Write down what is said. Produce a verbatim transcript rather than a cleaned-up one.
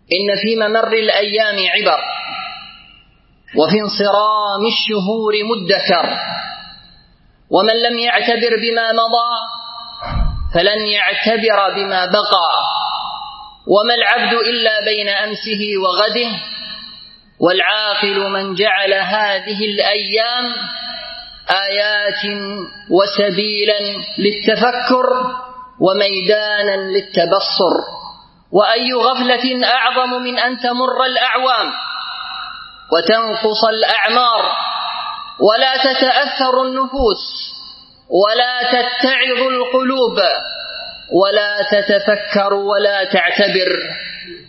إن في ممر الأيام عبر، وفي انصرام الشهور مدكر، ومن لم يعتبر بما مضى فلن يعتبر بما بقى، وما العبد إلا بين أمسه وغده، والعاقل من جعل هذه الأيام آيات وسبيلا للتفكر وميدانا للتبصر. وأي غفلة أعظم من أن تمر الأعوام وتنقص الأعمار ولا تتأثر النفوس ولا تتعظ القلوب ولا تتفكر ولا تعتبر،